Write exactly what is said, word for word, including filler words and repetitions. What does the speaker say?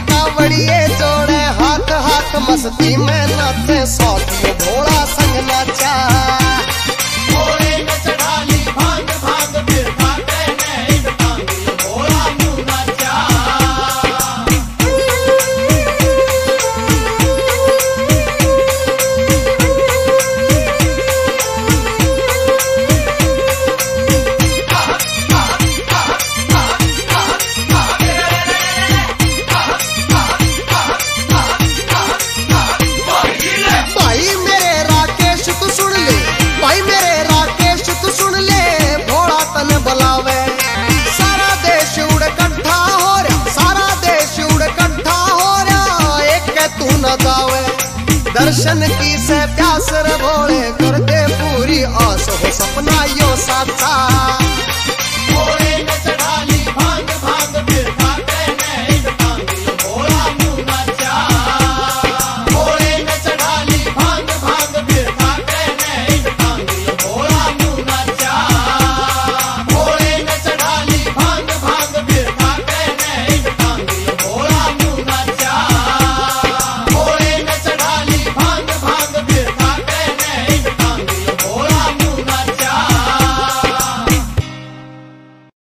कावड़िए जोड़े हाथ हाथ मस्ती में नाचे साथियों भोला संग नाचा। भोले ने चढ़ा ली भांग भांग फिर खाते में एक टांगी भोला यूं नाचा। भाई मेरे राकेश तू सुन ले, भाई मेरे राकेश तू सुन ले, भोला तन बुलावे। सारा देश उड़ इकट्ठा हो रहा, सारा देश उड़ इकट्ठा हो रहा, एक के तू न जावे। दर्शन की से प्यास रे भोले कर दे पूरी आस हो सपना यो साचा। भोले